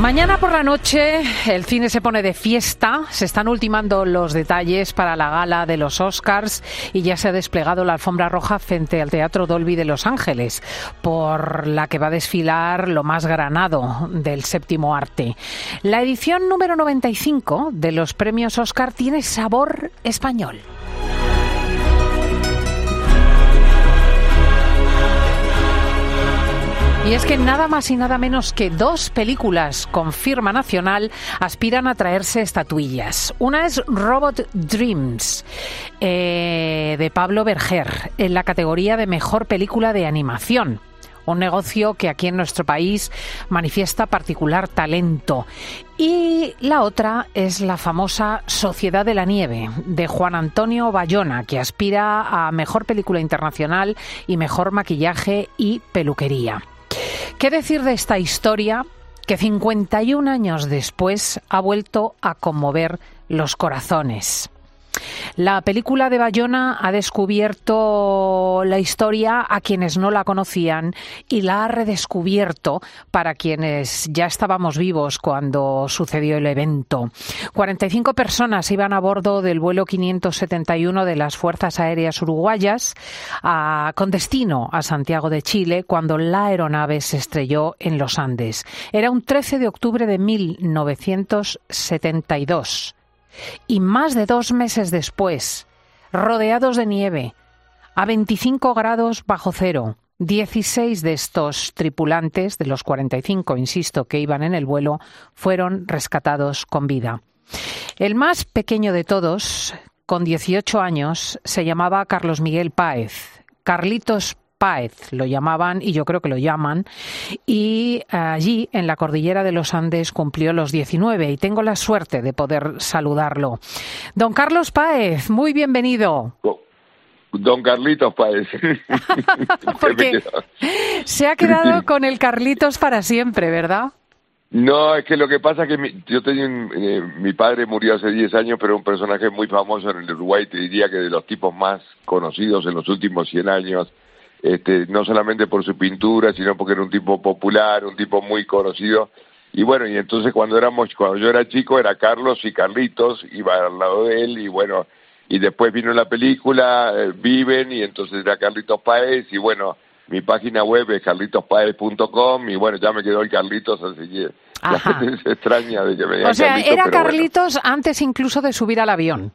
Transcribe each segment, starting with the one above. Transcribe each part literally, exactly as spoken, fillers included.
Mañana por la noche el cine se pone de fiesta, se están ultimando los detalles para la gala de los Oscars y ya se ha desplegado la alfombra roja frente al Teatro Dolby de Los Ángeles, por la que va a desfilar lo más granado del séptimo arte. La edición número noventa y cinco de los premios Oscar tiene sabor español. Y es que nada más y nada menos que dos películas con firma nacional aspiran a traerse estatuillas. Una es Robot Dreams, eh, de Pablo Berger, en la categoría de Mejor Película de Animación. Un negocio que aquí en nuestro país manifiesta particular talento. Y la otra es la famosa Sociedad de la Nieve, de Juan Antonio Bayona, que aspira a Mejor Película Internacional y Mejor Maquillaje y Peluquería. ¿Qué decir de esta historia que cincuenta y un años después ha vuelto a conmover los corazones? La película de Bayona ha descubierto la historia a quienes no la conocían y la ha redescubierto para quienes ya estábamos vivos cuando sucedió el evento. cuarenta y cinco personas iban a bordo del vuelo quinientos setenta y uno de las Fuerzas Aéreas Uruguayas a, con destino a Santiago de Chile cuando la aeronave se estrelló en los Andes. Era un trece de octubre de mil novecientos setenta y dos. Y más de dos meses después, rodeados de nieve, a veinticinco grados bajo cero, dieciséis de estos tripulantes, de los cuarenta y cinco, insisto, que iban en el vuelo, fueron rescatados con vida. El más pequeño de todos, con dieciocho años, se llamaba Carlos Miguel Páez. Carlitos Páez lo llamaban, y yo creo que lo llaman, y allí en la cordillera de los Andes cumplió los diecinueve y tengo la suerte de poder saludarlo. Don Carlos Páez, muy bienvenido. Don Carlitos Páez. Porque se ha quedado con el Carlitos para siempre, ¿verdad? No, es que lo que pasa es que mi, yo tenía un, eh, mi padre murió hace diez años, pero un personaje muy famoso en el Uruguay, te diría que de los tipos más conocidos en los últimos cien años. Este, no solamente por su pintura, sino porque era un tipo popular, un tipo muy conocido. Y bueno, y entonces cuando éramos, cuando yo era chico era Carlos y Carlitos, iba al lado de él, y bueno, y después vino la película, eh, Viven, y entonces era Carlitos Páez, y bueno, mi página web es carlitos páez punto com, y bueno, ya me quedó el Carlitos, así que la gente se extraña de que me digan O sea, Carlitos, era pero Carlitos bueno. Antes incluso de subir al avión.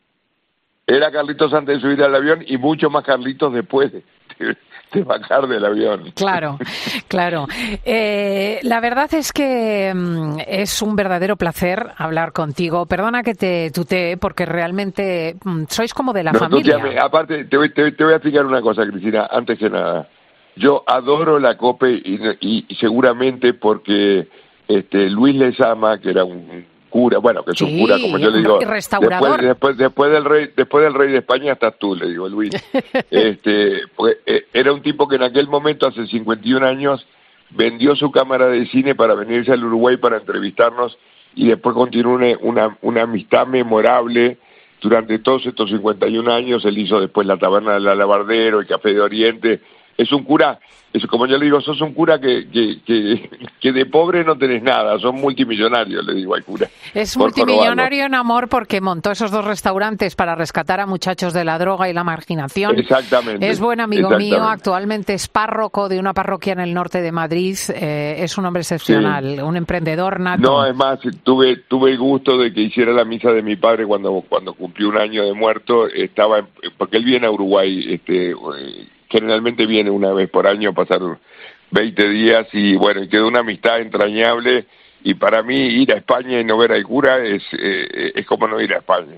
Era Carlitos antes de subir al avión y mucho más Carlitos después de, de, de bajar del avión. Claro, claro. Eh, la verdad es que mm, es un verdadero placer hablar contigo. Perdona que te tutee porque realmente mm, sois como de la no, familia. Tú te, aparte, te voy, te, te voy a explicar una cosa, Cristina, antes que nada. Yo adoro la COPE y, y, y seguramente porque este Luis Lezama, que era un cura, bueno, que es sí, un cura, como yo le digo, restaurador. Después, después, después del rey, después del rey de España estás tú, le digo, Luis. este, pues, eh, era un tipo que en aquel momento, hace cincuenta y un años, vendió su cámara de cine para venirse al Uruguay para entrevistarnos y después continuó una, una, una amistad memorable durante todos estos cincuenta y un años. Él hizo después la Taberna del Alabardero, el Café de Oriente. Es un cura, es, como yo le digo, sos un cura que, que, que, que de pobre no tenés nada, sos multimillonario, le digo al cura. Es multimillonario en amor porque montó esos dos restaurantes para rescatar a muchachos de la droga y la marginación. Exactamente. Es buen amigo mío, actualmente es párroco de una parroquia en el norte de Madrid, eh, es un hombre excepcional, sí. Un emprendedor nato. No, es más, tuve tuve el gusto de que hiciera la misa de mi padre cuando cuando cumplió un año de muerto, estaba, porque él viene a Uruguay, este... generalmente viene una vez por año a pasar veinte días y bueno, quedó una amistad entrañable y para mí ir a España y no ver al cura es, eh, es como no ir a España.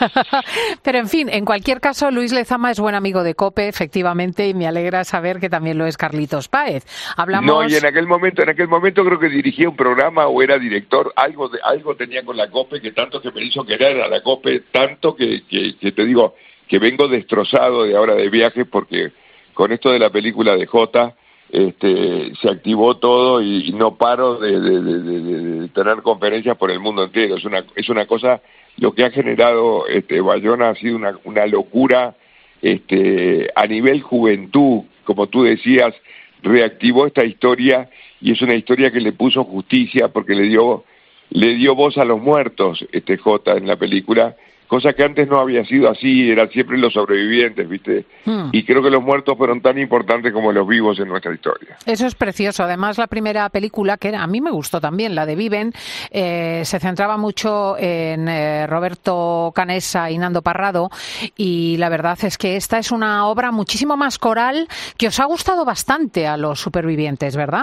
Pero en fin, en cualquier caso, Luis Lezama es buen amigo de COPE, efectivamente, y me alegra saber que también lo es Carlitos Páez. Hablamos... No, y en aquel momento, en aquel momento creo que dirigía un programa o era director, algo de, algo tenía con la COPE que tanto que me hizo querer a la COPE, tanto que, que, que te digo que vengo destrozado de ahora de viaje porque con esto de la película de Jota, este, se activó todo y, y no paro de, de, de, de, de tener conferencias por el mundo entero. Es una, es una cosa, lo que ha generado este, Bayona ha sido una, una locura este, a nivel juventud, como tú decías, reactivó esta historia, y es una historia que le puso justicia porque le dio le dio voz a los muertos, este Jota, en la película, cosa que antes no había sido así, eran siempre los sobrevivientes, ¿viste? Hmm. Y creo que los muertos fueron tan importantes como los vivos en nuestra historia. Eso es precioso. Además, la primera película, que a mí me gustó también, la de Viven, eh, se centraba mucho en eh, Roberto Canessa y Nando Parrado, y la verdad es que esta es una obra muchísimo más coral que os ha gustado bastante a los supervivientes, ¿verdad?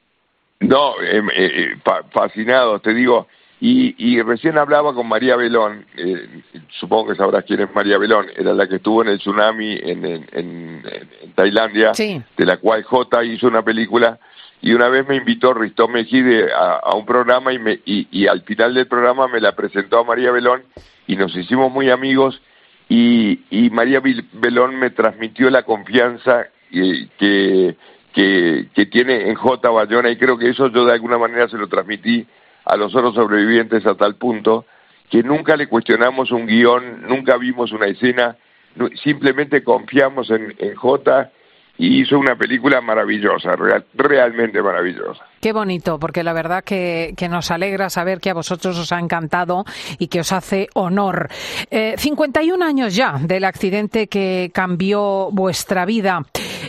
No, eh, eh, fascinado, te digo. Y, y recién hablaba con María Belón, eh, supongo que sabrás quién es María Belón, era la que estuvo en el tsunami en, en, en, en Tailandia, sí, de la cual Jota hizo una película, y una vez me invitó Risto Mejide a, a un programa, y, me, y, y al final del programa me la presentó a María Belón, y nos hicimos muy amigos, y, y María Belón me transmitió la confianza eh, que, que, que tiene en Jota Bayona, y creo que eso yo de alguna manera se lo transmití a los otros sobrevivientes, a tal punto que nunca le cuestionamos un guión, nunca vimos una escena, simplemente confiamos en, en Jota, y hizo una película maravillosa, real, realmente maravillosa. Qué bonito, porque la verdad que, que nos alegra saber que a vosotros os ha encantado y que os hace honor. Eh, cincuenta y un años ya del accidente que cambió vuestra vida.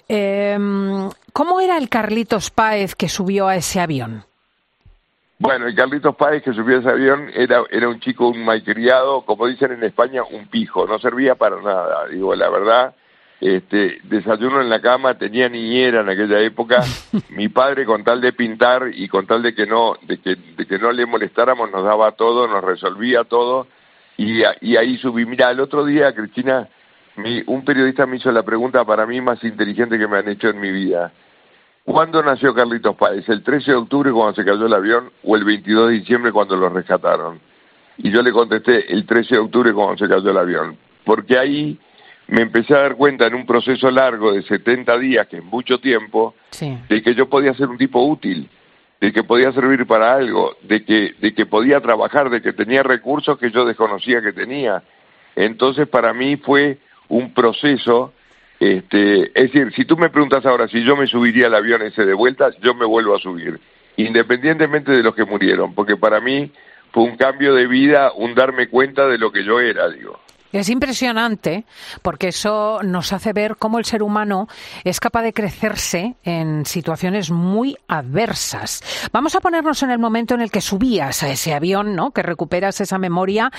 Eh, ¿Cómo era el Carlitos Páez que subió a ese avión? Bueno, el Carlitos Páez que subió a ese avión era, era un chico, un malcriado, como dicen en España, un pijo, no servía para nada. Digo, la verdad, este, desayuno en la cama, tenía niñera en aquella época, mi padre con tal de pintar y con tal de que no, de que, de que no le molestáramos, nos daba todo, nos resolvía todo, y, y ahí subí. Mira, el otro día, Cristina, mi, un periodista me hizo la pregunta para mí más inteligente que me han hecho en mi vida. ¿Cuándo nació Carlitos Páez? ¿El trece de octubre cuando se cayó el avión o el veintidós de diciembre cuando lo rescataron? Y yo le contesté el trece de octubre cuando se cayó el avión, porque ahí me empecé a dar cuenta en un proceso largo de setenta días, que es mucho tiempo, sí, de que yo podía ser un tipo útil, de que podía servir para algo, de que, de que podía trabajar, de que tenía recursos que yo desconocía que tenía. Entonces para mí fue un proceso. Este, es decir, si tú me preguntas ahora si yo me subiría al avión ese de vuelta, yo me vuelvo a subir, independientemente de los que murieron, porque para mí fue un cambio de vida, un darme cuenta de lo que yo era, digo. Es impresionante, porque eso nos hace ver cómo el ser humano es capaz de crecerse en situaciones muy adversas. Vamos a ponernos en el momento en el que subías a ese avión, ¿no?, que recuperas esa memoria,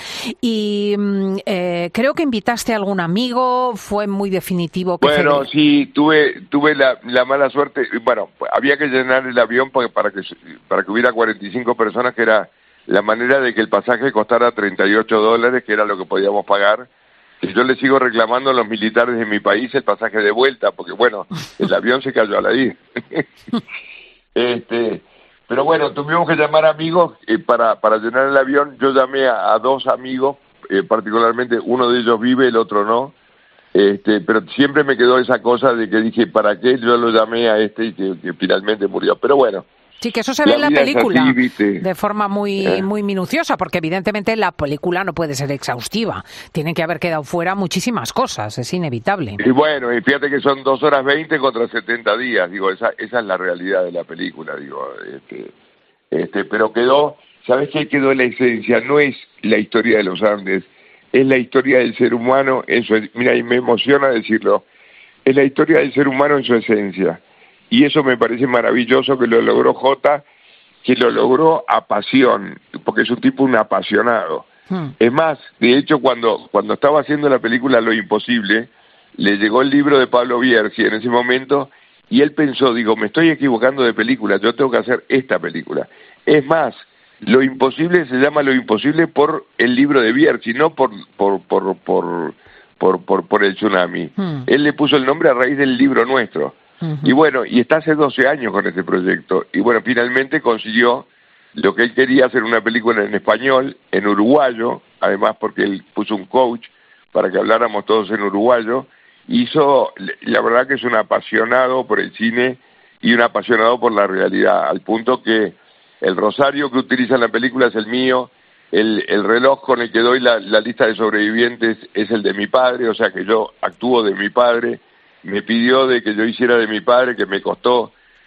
y eh, creo que invitaste a algún amigo, fue muy definitivo. Que bueno, se... sí, tuve tuve la, la mala suerte, bueno, había que llenar el avión para, para, que, para que hubiera cuarenta y cinco personas, que era la manera de que el pasaje costara treinta y ocho dólares, que era lo que podíamos pagar. Y yo le sigo reclamando a los militares de mi país el pasaje de vuelta, porque bueno, el avión se cayó a la ida. este, pero bueno, tuvimos que llamar amigos eh, para, para llenar el avión. Yo llamé a, a dos amigos, eh, particularmente uno de ellos vive, el otro no. Este, pero siempre me quedó esa cosa de que dije, ¿para qué yo lo llamé a este y que, que finalmente murió? Pero bueno. Sí, que eso se ve en la película así, de forma muy eh. muy minuciosa, porque evidentemente la película no puede ser exhaustiva. Tienen que haber quedado fuera muchísimas cosas, es inevitable. Y bueno, y fíjate que son dos horas veinte contra setenta días, digo, esa esa es la realidad de la película, digo, este, este, pero quedó, ¿sabes qué quedó la esencia? No es la historia de los Andes, es la historia del ser humano en su, mira, y me emociona decirlo, es la historia del ser humano en su esencia. Y eso me parece maravilloso que lo logró Jota, que lo logró a pasión, porque es un tipo un apasionado. Hmm. Es más, de hecho, cuando, cuando estaba haciendo la película Lo Imposible, le llegó el libro de Pablo Bierzi en ese momento, y él pensó, digo, me estoy equivocando de película, yo tengo que hacer esta película. Es más, Lo Imposible se llama Lo Imposible por el libro de Bierzi, no por, por, por, por, por, por, por el tsunami. Hmm. Él le puso el nombre a raíz del libro nuestro. Uh-huh. Y bueno, y está hace doce años con este proyecto, y bueno, finalmente consiguió lo que él quería, hacer una película en español, en uruguayo, además porque él puso un coach para que habláramos todos en uruguayo. Hizo, la verdad que es un apasionado por el cine y un apasionado por la realidad, al punto que el rosario que utiliza en la película es el mío, el, el reloj con el que doy la, la lista de sobrevivientes es el de mi padre, o sea que yo actúo de mi padre. Me pidió de que yo hiciera de mi padre, que me costó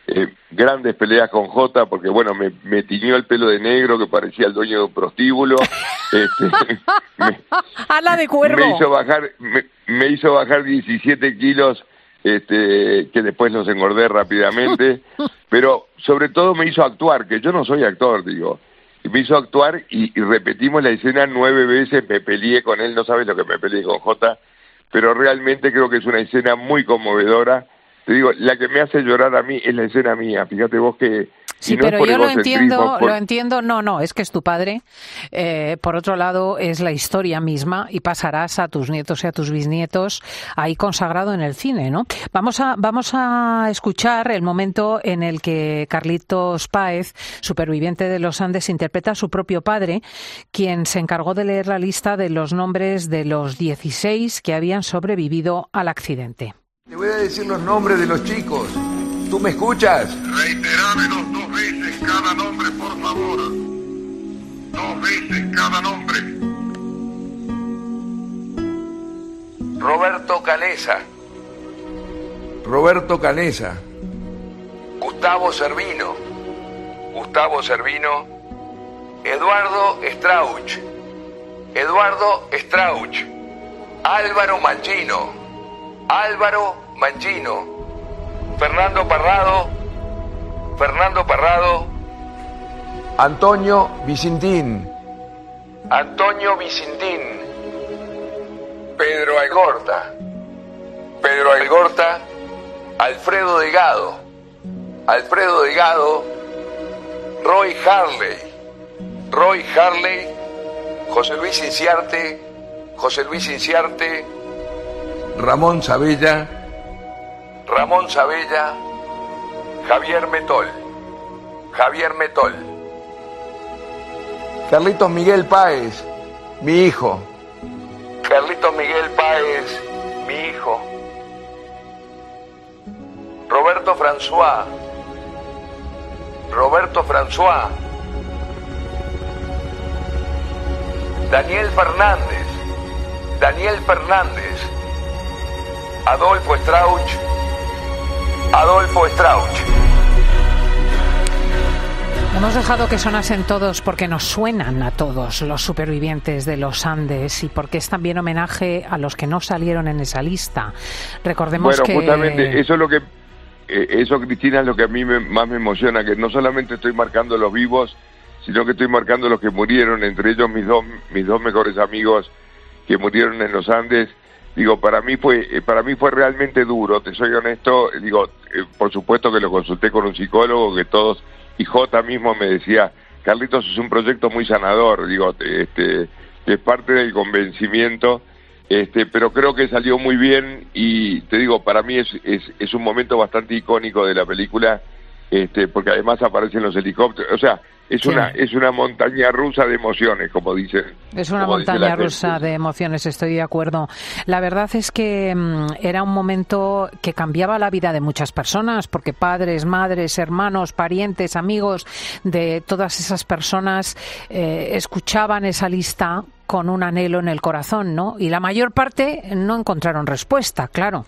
eh, grandes peleas con Jota, porque bueno, me, me tiñó el pelo de negro que parecía el dueño de un prostíbulo. este, me, ¡Ala de cuervo! Me hizo bajar, me, me hizo bajar diecisiete kilos, este, que después los engordé rápidamente, pero sobre todo me hizo actuar, que yo no soy actor, digo. Y me hizo actuar y, y repetimos la escena nueve veces, me peleé con él, no sabes lo que me peleé con Jota, pero realmente creo que es una escena muy conmovedora. Te digo, la que me hace llorar a mí es la escena mía, fíjate vos que... Sí, no pero yo lo entiendo, por... lo entiendo, no, no, es que es tu padre. Eh, por otro lado, es la historia misma y pasarás a tus nietos y a tus bisnietos ahí consagrado en el cine, ¿no? Vamos a, vamos a escuchar el momento en el que Carlitos Páez, superviviente de los Andes, interpreta a su propio padre, quien se encargó de leer la lista de los nombres de los dieciséis que habían sobrevivido al accidente. Te voy a decir los nombres de los chicos. ¿Tú me escuchas? Reiterámelos dos veces cada nombre, por favor. Dos veces cada nombre. Roberto Canesa. Roberto Canesa. Gustavo Servino. Gustavo Servino. Eduardo Strauch. Eduardo Strauch. Álvaro Mangino. Álvaro Mangino. Fernando Parrado, Fernando Parrado, Antonio Vicentín, Antonio Vicentín, Pedro Algorta, Pedro Algorta, Alfredo Delgado, Alfredo Delgado, Roy Harley, Roy Harley, José Luis Inciarte, José Luis Inciarte, Ramón Sabella, Ramón Sabella, Javier Metol, Javier Metol, Carlitos Miguel Páez, mi hijo, Carlitos Miguel Páez, mi hijo, Roberto François, Roberto François, Daniel Fernández, Daniel Fernández, Adolfo Strauch, Adolfo Strauch. Hemos dejado que sonasen todos porque nos suenan a todos los supervivientes de los Andes y porque es también homenaje a los que no salieron en esa lista. Recordemos bueno, que... Bueno, justamente, eso es lo que... Eh, eso, Cristina, es lo que a mí me, más me emociona, que no solamente estoy marcando los vivos, sino que estoy marcando los que murieron, entre ellos mis dos, mis dos mejores amigos que murieron en los Andes. Digo, para mí fue para mí fue realmente duro, te soy honesto, digo, eh, por supuesto que lo consulté con un psicólogo, que todos, y Jota mismo me decía, Carlitos, es un proyecto muy sanador, digo, este, es parte del convencimiento, este, pero creo que salió muy bien y te digo, para mí es, es, es un momento bastante icónico de la película, este, porque además aparecen los helicópteros, o sea, es sí. una es una montaña rusa de emociones, como dicen. Es una montaña rusa de emociones, estoy de acuerdo. La verdad es que mmm, era un momento que cambiaba la vida de muchas personas, porque padres, madres, hermanos, parientes, amigos de todas esas personas eh, escuchaban esa lista con un anhelo en el corazón, ¿no? Y la mayor parte no encontraron respuesta, claro.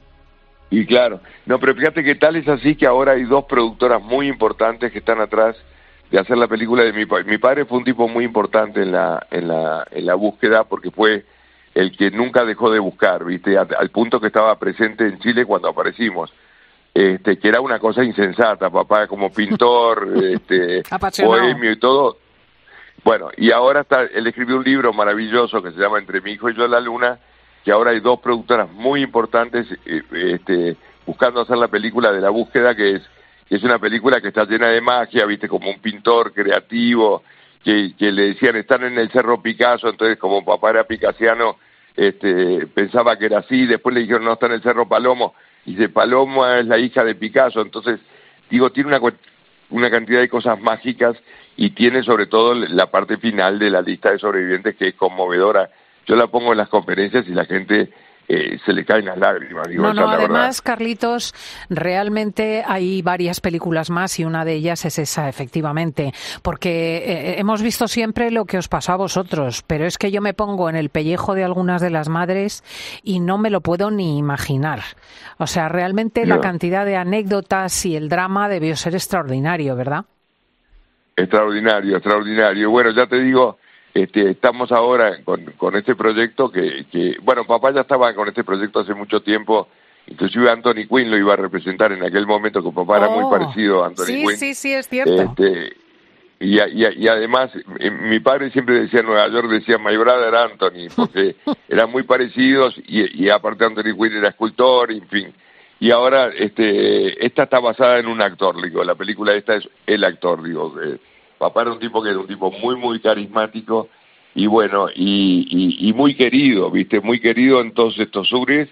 Y claro, no, pero fíjate que tal es así que ahora hay dos productoras muy importantes que están atrás de hacer la película de mi padre. Mi padre fue un tipo muy importante en la en la en la búsqueda porque fue el que nunca dejó de buscar, ¿viste? Al, al punto que estaba presente en Chile cuando aparecimos. Este, que era una cosa insensata, papá como pintor, este, bohemio y todo. Bueno, y ahora está, él escribió un libro maravilloso que se llama Entre mi hijo y yo la luna, que ahora hay dos productoras muy importantes este, buscando hacer la película de la búsqueda, que es que es una película que está llena de magia, viste, como un pintor creativo, que, que le decían, están en el Cerro Picasso, entonces como papá era picasiano, este, pensaba que era así, después le dijeron, no, está en el Cerro Palomo, y dice, Palomo es la hija de Picasso, entonces, digo, tiene una, una cantidad de cosas mágicas, y tiene sobre todo la parte final de la lista de sobrevivientes, que es conmovedora. Yo la pongo en las conferencias y la gente eh, se le caen las lágrimas. Digo, no, esa no, es la además, verdad. Carlitos, realmente hay varias películas más y una de ellas es esa, efectivamente, porque eh, hemos visto siempre lo que os pasó a vosotros, pero es que yo me pongo en el pellejo de algunas de las madres y no me lo puedo ni imaginar. O sea, realmente No. la cantidad de anécdotas y el drama debió ser extraordinario, ¿verdad? Extraordinario, extraordinario. Bueno, ya te digo, este, estamos ahora con, con este proyecto que, que, bueno, papá ya estaba con este proyecto hace mucho tiempo, inclusive Anthony Quinn lo iba a representar en aquel momento, que papá era Oh, muy parecido a Anthony sí, Quinn. sí, sí, es cierto. Este, y, y, y además, eh, mi padre siempre decía en Nueva York, decía My brother Anthony, porque eran muy parecidos, y, y aparte Anthony Quinn era escultor, en fin. Y ahora, este, esta está basada en un actor, digo, la película esta es el actor, digo, eh, papá era un tipo que era un tipo muy, muy carismático, y bueno, y, y, y muy querido, viste, muy querido en todos estos sures,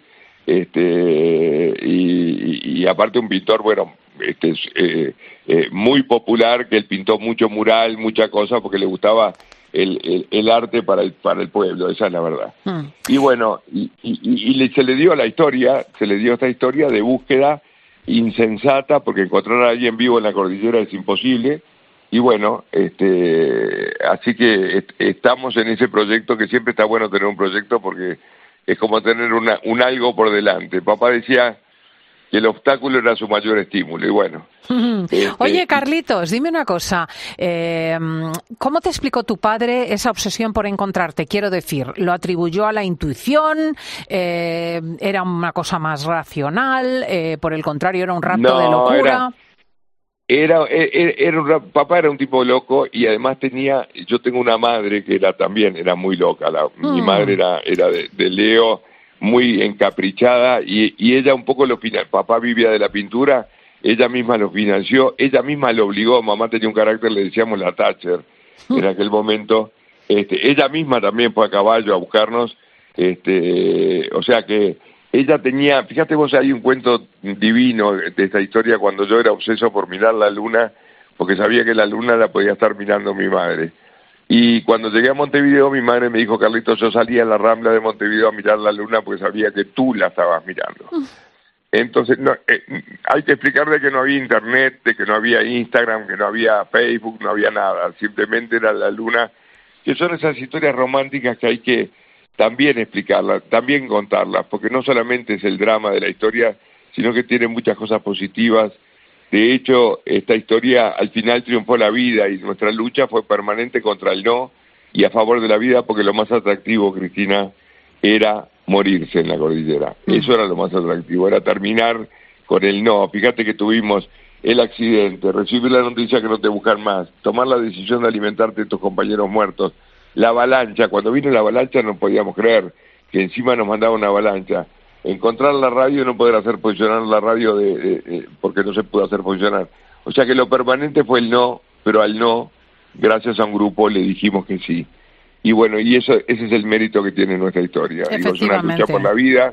este, y, y, y aparte un pintor, bueno, este, eh, eh, muy popular, que él pintó mucho mural, mucha cosa, porque le gustaba el, el, el arte para el, para el pueblo, esa es la verdad. Mm. Y bueno, y, y, y le, se le dio la historia, se le dio esta historia de búsqueda insensata, porque encontrar a alguien vivo en la cordillera es imposible, y bueno, este, así que est estamos en ese proyecto, que siempre está bueno tener un proyecto, porque es como tener una, un algo por delante. Papá decía que el obstáculo era su mayor estímulo, y bueno. Este... Oye, Carlitos, dime una cosa, eh, ¿cómo te explicó tu padre esa obsesión por encontrarte? Quiero decir, ¿lo atribuyó a la intuición? Eh, ¿Era una cosa más racional? Eh, ¿Por el contrario, era un rapto no, de locura? Era, era, era, era un, papá era un tipo loco, y además tenía, yo tengo una madre que era también, era muy loca, la, mm. mi madre era, era de, de Leo, muy encaprichada, y, y ella un poco lo financió. Papá vivía de la pintura, ella misma lo financió, ella misma lo obligó. Mamá tenía un carácter, le decíamos la Thatcher en aquel momento. Este, ella misma también fue a caballo a buscarnos, este, o sea que ella tenía, fíjate vos, hay un cuento divino de esta historia, cuando yo era obseso por mirar la luna, porque sabía que la luna la podía estar mirando mi madre. Y cuando llegué a Montevideo, mi madre me dijo, Carlitos, yo salía a la Rambla de Montevideo a mirar la luna porque sabía que tú la estabas mirando. Entonces, no, eh, hay que explicar de que no había internet, de que no había Instagram, que no había Facebook, no había nada. Simplemente era la luna, que son esas historias románticas que hay que también explicarlas, también contarlas, porque no solamente es el drama de la historia, sino que tiene muchas cosas positivas. De hecho, esta historia al final triunfó la vida, y nuestra lucha fue permanente contra el no y a favor de la vida, porque lo más atractivo, Cristina, era morirse en la cordillera. Mm. Eso era lo más atractivo, era terminar con el no. Fíjate que tuvimos el accidente, recibir la noticia que no te buscan más, tomar la decisión de alimentarte de tus compañeros muertos, la avalancha. Cuando vino la avalancha no podíamos creer que encima nos mandaba una avalancha. Encontrar la radio y no poder hacer funcionar la radio de, de, de, porque no se pudo hacer funcionar. O sea que lo permanente fue el no, pero al no, gracias a un grupo, le dijimos que sí. Y bueno, y eso ese es el mérito que tiene nuestra historia. Digo, es una lucha por la vida,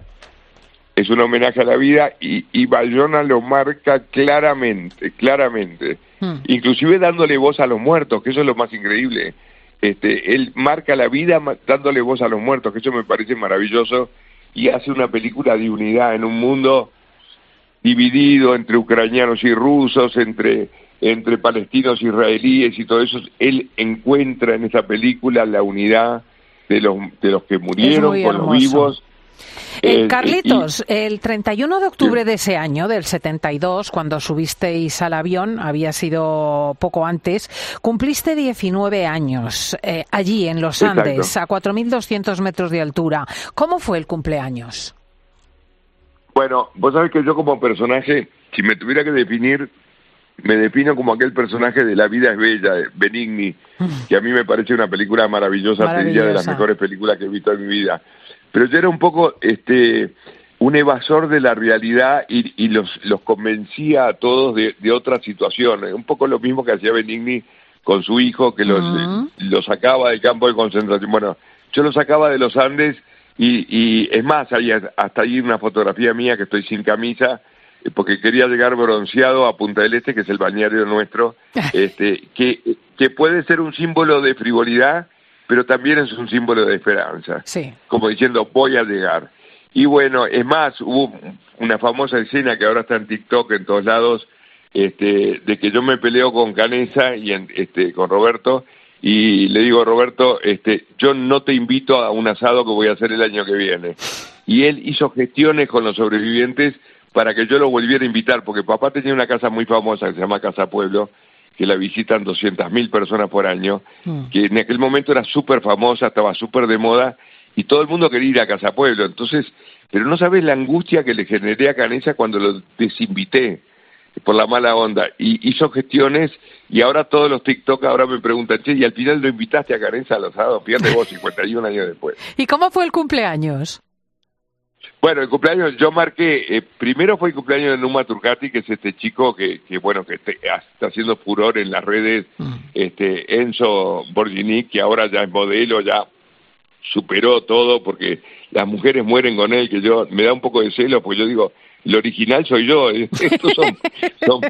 es un homenaje a la vida, y, y Bayona lo marca claramente, claramente. Hmm. Inclusive dándole voz a los muertos, que eso es lo más increíble. Este, él marca la vida dándole voz a los muertos, que eso me parece maravilloso. Y hace una película de unidad en un mundo dividido entre ucranianos y rusos, entre, entre palestinos e israelíes y todo eso. Él encuentra en esa película la unidad de los, de los que murieron con los vivos. Eh, Carlitos, y, el treinta y uno de octubre sí. de ese año, del setenta y dos, cuando subisteis al avión, había sido poco antes, cumpliste diecinueve años eh, allí en los Andes, exacto, a cuatro mil doscientos metros de altura. ¿Cómo fue el cumpleaños? Bueno, vos sabés que yo como personaje, si me tuviera que definir, me defino como aquel personaje de La vida es bella, de Benigni, que a mí me parece una película maravillosa, maravillosa. Te diría de las mejores películas que he visto en mi vida. Pero yo era un poco este un evasor de la realidad, y, y los los convencía a todos de, de otras situaciones. Un poco lo mismo que hacía Benigni con su hijo, que los, uh-huh. los sacaba del campo de concentración. Bueno, yo los sacaba de los Andes, y, y es más, hay hasta ahí una fotografía mía que estoy sin camisa, porque quería llegar bronceado a Punta del Este, que es el balneario nuestro, este que, que puede ser un símbolo de frivolidad, pero también es un símbolo de esperanza, sí. Como diciendo, voy a llegar. Y bueno, es más, hubo una famosa escena que ahora está en TikTok en todos lados, este, de que yo me peleo con Canessa y en, este, con Roberto, y le digo, Roberto, este, yo no te invito a un asado que voy a hacer el año que viene. Y él hizo gestiones con los sobrevivientes para que yo lo volviera a invitar, porque papá tenía una casa muy famosa que se llama Casa Pueblo, que la visitan doscientas mil personas por año, mm. que en aquel momento era súper famosa, estaba súper de moda, y todo el mundo quería ir a Casa Pueblo. Entonces, pero no sabes la angustia que le generé a Canessa cuando lo desinvité por la mala onda. Y hizo gestiones, y ahora todos los TikTok ahora me preguntan, che, y al final lo invitaste a Canessa al asado, fíjate vos, cincuenta y un años después. ¿Y cómo fue el cumpleaños? Bueno, el cumpleaños yo marqué, eh, primero fue el cumpleaños de Numa Turcati, que es este chico que, que bueno, que te, está haciendo furor en las redes, mm. este Enzo Borgini, que ahora ya es modelo, ya superó todo, porque las mujeres mueren con él, que yo me da un poco de celo, porque yo digo, el original soy yo, estos son... son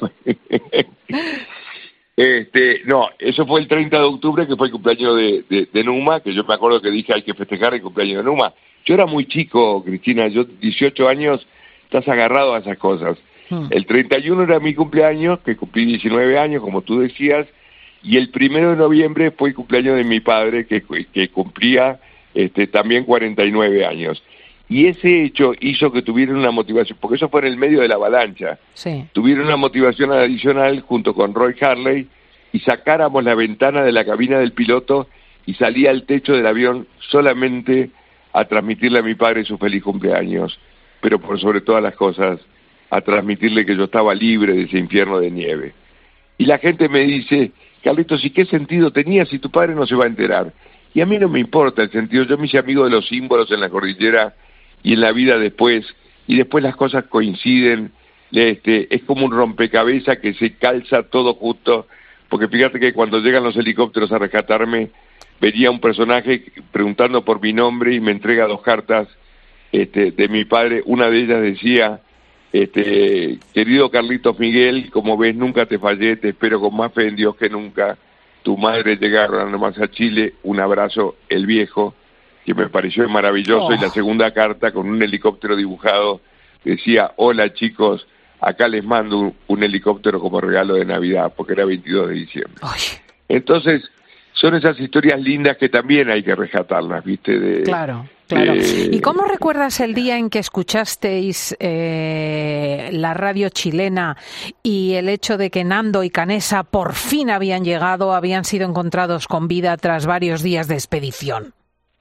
este no, eso fue el treinta de octubre, que fue el cumpleaños de, de, de Numa, que yo me acuerdo que dije hay que festejar el cumpleaños de Numa. Yo era muy chico, Cristina, yo dieciocho años, estás agarrado a esas cosas. Hmm. El treinta y uno era mi cumpleaños, que cumplí diecinueve años, como tú decías, y el primero de noviembre fue el cumpleaños de mi padre, que, que cumplía este, también cuarenta y nueve años. Y ese hecho hizo que tuvieran una motivación, porque eso fue en el medio de la avalancha, sí. Tuvieron una motivación adicional junto con Roy Harley, y sacáramos la ventana de la cabina del piloto y salía al techo del avión solamente a transmitirle a mi padre su feliz cumpleaños, pero por sobre todas las cosas, a transmitirle que yo estaba libre de ese infierno de nieve. Y la gente me dice, Carlitos, ¿y qué sentido tenía si tu padre no se va a enterar? Y a mí no me importa el sentido, yo me hice amigo de los símbolos en la cordillera y en la vida después, y después las cosas coinciden, este, es como un rompecabezas que se calza todo justo, porque fíjate que cuando llegan los helicópteros a rescatarme, venía un personaje preguntando por mi nombre y me entrega dos cartas este, de mi padre. Una de ellas decía, este, querido Carlitos Miguel, como ves nunca te fallé, te espero con más fe en Dios que nunca. Tu madre llegaron nomás a Chile, un abrazo, el viejo, que me pareció maravilloso. Oh. Y la segunda carta con un helicóptero dibujado decía, hola chicos, acá les mando un, un helicóptero como regalo de Navidad, porque era veintidós de diciembre. Ay. Entonces, son esas historias lindas que también hay que rescatarlas, ¿viste? De, claro, claro. De... ¿Y cómo recuerdas el día en que escuchasteis eh, la radio chilena y el hecho de que Nando y Canessa por fin habían llegado, habían sido encontrados con vida tras varios días de expedición?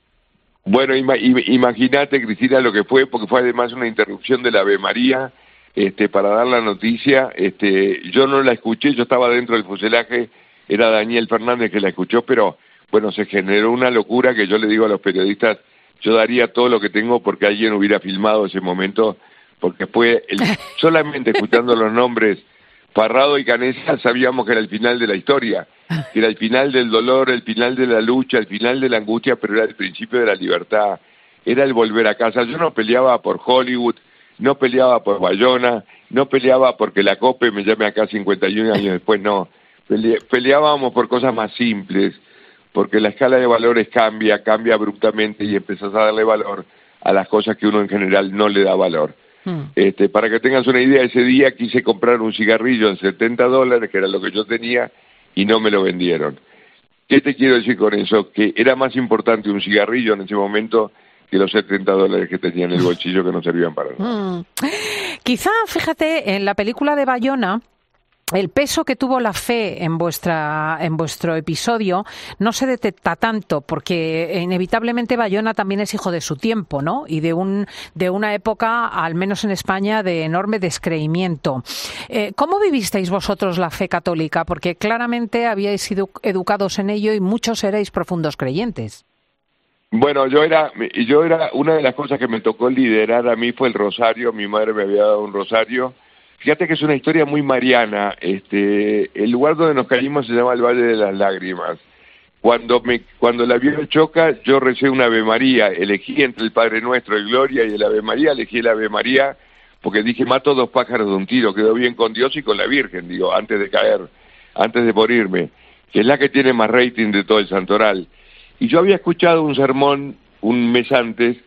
Bueno, ima- imagínate, Cristina, lo que fue, porque fue además una interrupción de la Ave María este, para dar la noticia. Este, yo no la escuché, yo estaba dentro del fuselaje. Era Daniel Fernández que la escuchó, pero bueno, se generó una locura que yo le digo a los periodistas, yo daría todo lo que tengo porque alguien hubiera filmado ese momento, porque fue el, solamente escuchando los nombres Parrado y Canessa sabíamos que era el final de la historia, que era el final del dolor, el final de la lucha, el final de la angustia, pero era el principio de la libertad, era el volver a casa. Yo no peleaba por Hollywood, no peleaba por Bayona, no peleaba porque la COPE me llame acá cincuenta y un años después, no. Peleábamos por cosas más simples, porque la escala de valores cambia, cambia abruptamente y empezás a darle valor a las cosas que uno en general no le da valor. Hmm. Este, para que tengas una idea, ese día quise comprar un cigarrillo en setenta dólares, que era lo que yo tenía, y no me lo vendieron. ¿Qué te quiero decir con eso? Que era más importante un cigarrillo en ese momento que los setenta dólares que tenía en el bolsillo que no servían para nada. Hmm. Quizá, fíjate, en la película de Bayona, el peso que tuvo la fe en vuestra en vuestro episodio no se detecta tanto, porque inevitablemente Bayona también es hijo de su tiempo, ¿no? Y de un de una época, al menos en España, de enorme descreimiento. Eh, ¿Cómo vivisteis vosotros la fe católica? Porque claramente habíais sido educados en ello y muchos erais profundos creyentes. Bueno, yo era, yo era una de las cosas que me tocó liderar a mí fue el rosario. Mi madre me había dado un rosario. Fíjate que es una historia muy mariana. Este, el lugar donde nos caímos se llama el Valle de las Lágrimas. Cuando me, cuando el avión choca, yo recé una Ave María. Elegí entre el Padre Nuestro y Gloria y el Ave María. Elegí el Ave María porque dije, mato dos pájaros de un tiro. Quedó bien con Dios y con la Virgen, digo, antes de caer, antes de morirme, que es la que tiene más rating de todo el santoral. Y yo había escuchado un sermón un mes antes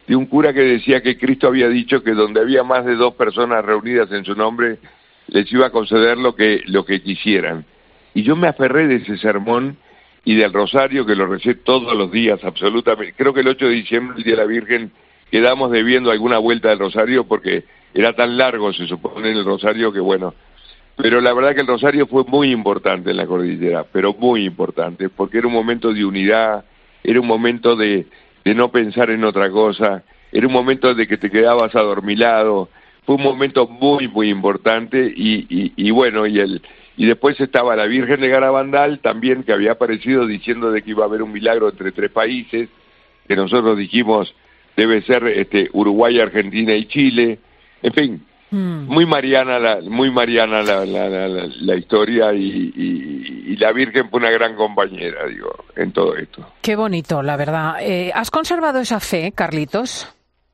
de un cura que decía que Cristo había dicho que donde había más de dos personas reunidas en su nombre, les iba a conceder lo que, lo que quisieran. Y yo me aferré de ese sermón y del rosario, que lo recé todos los días, absolutamente. Creo que el ocho de diciembre, el Día de la Virgen, quedamos debiendo alguna vuelta del rosario porque era tan largo, se supone, en el rosario, que bueno. Pero la verdad que el rosario fue muy importante en la cordillera, pero muy importante, porque era un momento de unidad, era un momento de, de no pensar en otra cosa, era un momento de que te quedabas adormilado, fue un momento muy, muy importante, y, y, y bueno, y el y después estaba la Virgen de Garabandal también, que había aparecido diciendo de que iba a haber un milagro entre tres países, que nosotros dijimos debe ser este Uruguay, Argentina y Chile, en fin. Mm. Muy mariana la, muy mariana la, la, la, la, la historia, y, y, y la Virgen fue una gran compañera, digo, en todo esto. Qué bonito, la verdad. Eh, ¿Has conservado esa fe, Carlitos?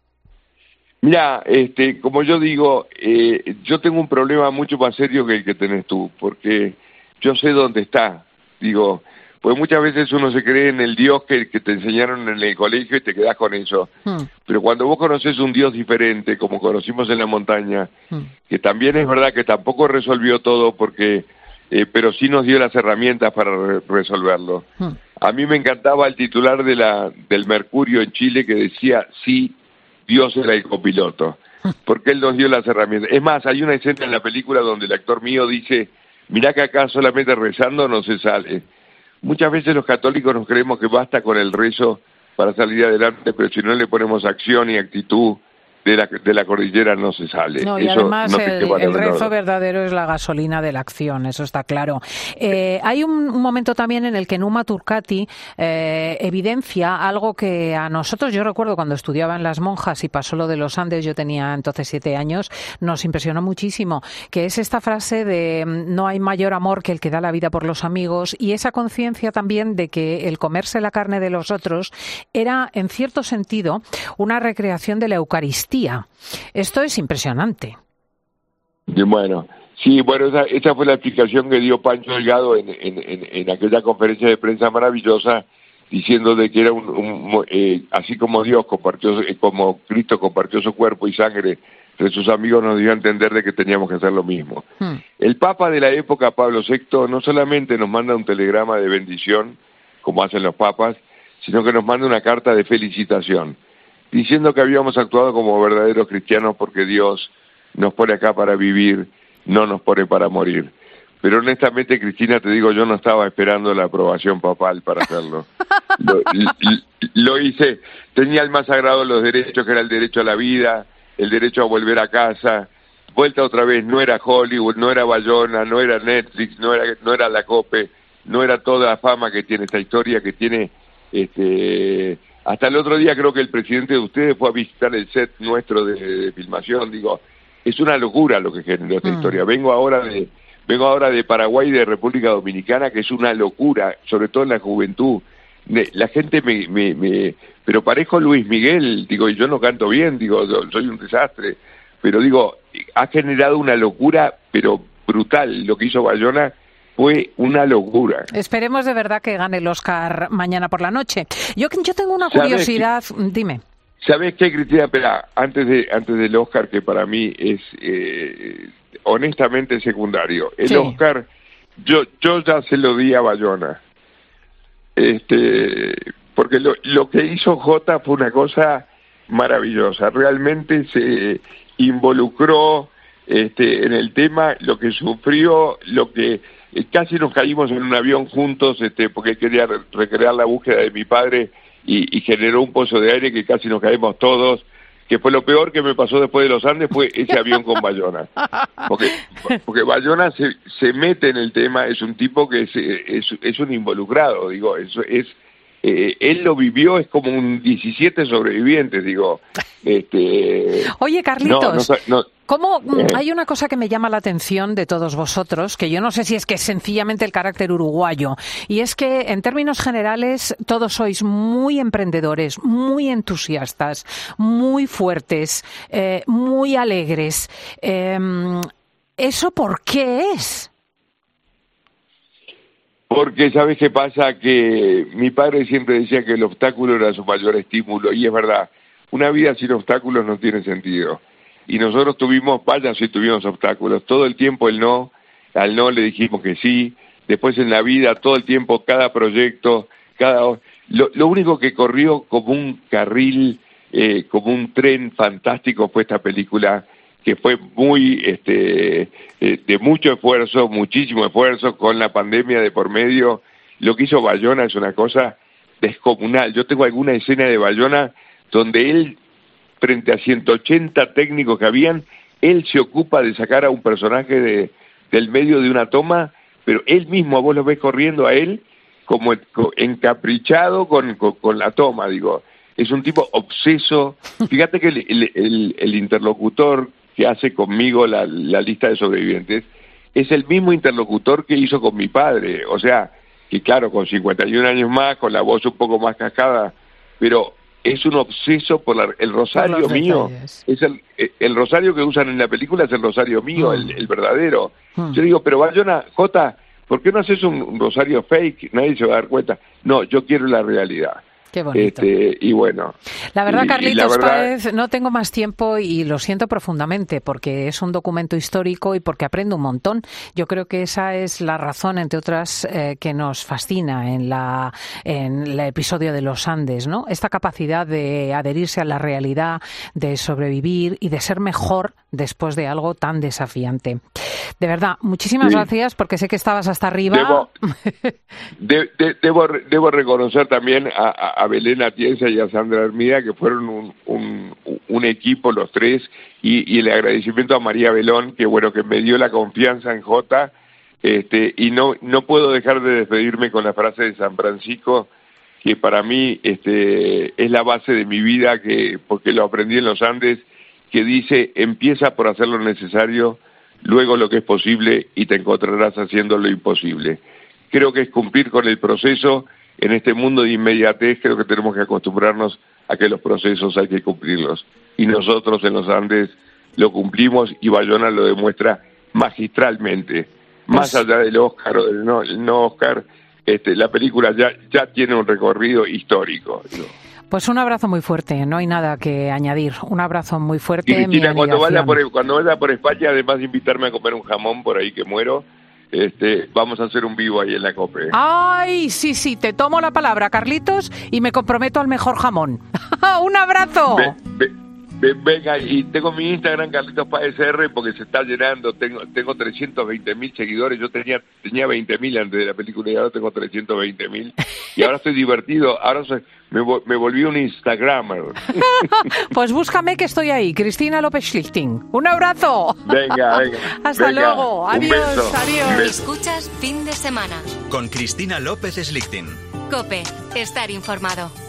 Mira, este, como yo digo, eh, yo tengo un problema mucho más serio que el que tenés tú, porque yo sé dónde está, digo, pues muchas veces uno se cree en el Dios que, que te enseñaron en el colegio y te quedás con eso. Mm. Pero cuando vos conoces un Dios diferente, como conocimos en la montaña, mm. que también es verdad que tampoco resolvió todo, porque, eh, pero sí nos dio las herramientas para re- resolverlo. Mm. A mí me encantaba el titular de la del Mercurio en Chile, que decía, sí, Dios era el copiloto, porque Él nos dio las herramientas. Es más, hay una escena en la película donde el actor mío dice, mirá que acá solamente rezando no se sale. Muchas veces los católicos nos creemos que basta con el rezo para salir adelante, pero si no le ponemos acción y actitud, de la, de la cordillera no se sale. No, y eso además no el, el rezo verdadero es la gasolina de la acción, eso está claro. Eh, hay un, un momento también en el que Numa Turcati eh, evidencia algo que a nosotros, yo recuerdo cuando estudiaba en Las Monjas y pasó lo de los Andes, yo tenía entonces siete años, nos impresionó muchísimo, que es esta frase de no hay mayor amor que el que da la vida por los amigos, y esa conciencia también de que el comerse la carne de los otros era, en cierto sentido, una recreación de la Eucaristía. Esto es impresionante. Y bueno, sí, bueno, esa, esa fue la explicación que dio Pancho Delgado en, en, en, en aquella conferencia de prensa maravillosa, diciendo de que era un, un eh, así como Dios compartió, eh, como Cristo compartió su cuerpo y sangre entre sus amigos, nos dio a entender de que teníamos que hacer lo mismo. Hmm. El Papa de la época, Pablo sexto, no solamente nos manda un telegrama de bendición, como hacen los papas, sino que nos manda una carta de felicitación, diciendo que habíamos actuado como verdaderos cristianos porque Dios nos pone acá para vivir, no nos pone para morir. Pero honestamente, Cristina, te digo, yo no estaba esperando la aprobación papal para hacerlo. Lo, lo, lo hice, tenía el más sagrado de los derechos, que era el derecho a la vida, el derecho a volver a casa. Vuelta otra vez, no era Hollywood, no era Bayona, no era Netflix, no era, no era la COPE, no era toda la fama que tiene esta historia, que tiene... este Hasta el otro día creo que el presidente de ustedes fue a visitar el set nuestro de, de filmación. Digo, es una locura lo que generó esta mm. historia. Vengo ahora de vengo ahora de Paraguay y de República Dominicana, que es una locura, sobre todo en la juventud. La gente me... me, me pero parezco Luis Miguel, digo, y yo no canto bien, digo, soy un desastre. Pero digo, ha generado una locura, pero brutal, lo que hizo Bayona. Fue una locura. Esperemos de verdad que gane el Oscar mañana por la noche. Yo, yo tengo una curiosidad, ¿Sabes? Dime. ¿Sabes qué, Cristina? Espera, antes de antes del Oscar, que para mí es eh, honestamente secundario. El sí. Oscar, yo yo ya se lo di a Bayona. Este, porque lo, lo que hizo Jota fue una cosa maravillosa. Realmente se involucró este, en el tema, lo que sufrió, lo que... Casi nos caímos en un avión juntos, este, porque quería recrear la búsqueda de mi padre y, y generó un pozo de aire que casi nos caímos todos, que fue lo peor que me pasó después de los Andes, fue ese avión con Bayona. Porque, porque Bayona se, se mete en el tema, es un tipo que es, es, es un involucrado, digo, es... es Eh, él lo vivió, es como un diecisiete sobrevivientes, digo. Este, Oye, Carlitos, no, no, no, ¿cómo eh. hay una cosa que me llama la atención de todos vosotros, que yo no sé si es que es sencillamente el carácter uruguayo, y es que en términos generales todos sois muy emprendedores, muy entusiastas, muy fuertes, eh, muy alegres. Eh, ¿Eso por qué es? Porque, ¿sabes qué pasa? Que mi padre siempre decía que el obstáculo era su mayor estímulo, y es verdad. una vida sin obstáculos no tiene sentido. Y nosotros tuvimos, vaya si tuvimos obstáculos, todo el tiempo el no, al no le dijimos que sí, después en la vida, todo el tiempo, cada proyecto, cada lo, lo único que corrió como un carril, eh, como un tren fantástico fue esta película, que fue muy, este, eh, de mucho esfuerzo, muchísimo esfuerzo, con la pandemia de por medio. Lo que hizo Bayona es una cosa descomunal. Yo tengo alguna escena de Bayona donde él, frente a ciento ochenta técnicos que habían, él se ocupa de sacar a un personaje de, del medio de una toma, pero él mismo, vos lo ves corriendo a él como encaprichado con, con, con la toma, digo. Es un tipo obseso. Fíjate que el, el, el, el interlocutor que hace conmigo la, la lista de sobrevivientes es el mismo interlocutor que hizo con mi padre. O sea, que claro, con cincuenta y un años más, con la voz un poco más cascada, pero es un obseso por la, el rosario por mío. Es el, el rosario que usan en la película es el rosario mío, mm. el, el verdadero. Mm. Yo digo, pero Bayona, Jota, ¿por qué no haces un, un rosario fake? Nadie se va a dar cuenta. No, yo quiero la realidad. Qué bonito. Este, y bueno. La verdad, y, Carlitos y la verdad, Páez, no tengo más tiempo y lo siento profundamente porque es un documento histórico y porque aprendo un montón. Yo creo que esa es la razón, entre otras, eh, que nos fascina en la en el episodio de los Andes, ¿no? Esta capacidad de adherirse a la realidad, de sobrevivir y de ser mejor después de algo tan desafiante. De verdad, muchísimas sí. gracias porque sé que estabas hasta arriba. Debo, de, de, debo, debo reconocer también a, a, a Belén Atienza y a Sandra Hermida, que fueron un, un, un equipo los tres, y, y el agradecimiento a María Belón, que bueno, que me dio la confianza en Jota, este, y no, no puedo dejar de despedirme con la frase de San Francisco, que para mí este, es la base de mi vida, que porque lo aprendí en los Andes, que dice, empieza por hacer lo necesario, luego lo que es posible y te encontrarás haciendo lo imposible. Creo que es cumplir con el proceso. En este mundo de inmediatez creo que tenemos que acostumbrarnos a que los procesos hay que cumplirlos. Y nosotros en los Andes lo cumplimos y Bayona lo demuestra magistralmente. Más allá del Oscar o del no, no Oscar, este, la película ya, ya tiene un recorrido histórico, digo. Pues un abrazo muy fuerte, no hay nada que añadir. Un abrazo muy fuerte. Y Cristina, cuando vaya, por, cuando vaya por España, además de invitarme a comer un jamón por ahí que muero, este, vamos a hacer un vivo ahí en la COPE. Ay, sí, sí, te tomo la palabra, Carlitos, y me comprometo al mejor jamón. ¡Un abrazo! Ve, ve, ve, venga, y tengo mi Instagram, Carlitos Páez R, porque se está llenando. Tengo tengo trescientos veinte mil seguidores. Yo tenía tenía veinte mil antes de la película y ahora tengo trescientos veinte mil. Y ahora estoy divertido. Ahora soy, me, me volví un Instagrammer. Pues búscame que estoy ahí. Cristina López Schlichting. ¡Un abrazo! Venga, venga. Hasta venga, luego. Adiós, adiós. Escuchas Fin de Semana con Cristina López Schlichting. COPE. Estar informado.